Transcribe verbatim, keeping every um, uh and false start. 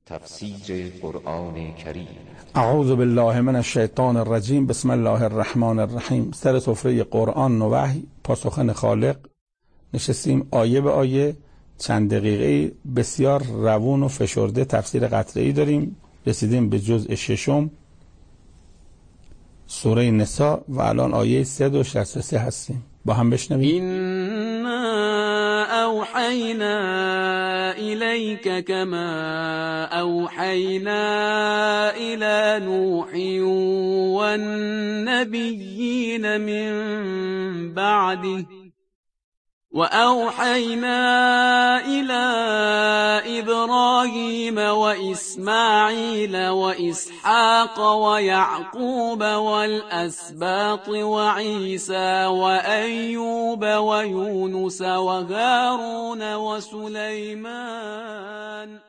تفسیر قرآن کریم. اعوذ بالله من الشیطان الرجیم. بسم الله الرحمن الرحیم. سر سفره قرآن و وحی، پاسخن خالق نشستیم آیه به آیه چند دقیقه بسیار روون و فشرده تفسیر قطعه‌ای داریم. رسیدیم به جزء ششم سوره نساء و الان آیه صد و شصت و سه هستیم. با هم بشنویم. إنا أوحينا إليك كما أوحينا إلى نوح والنبيين من بعده وأوحينا إلى إبراهيم وإسماعيل وإسحاق ويعقوب والأسباط وعيسى وأيوب ويونس وهارون وسليمان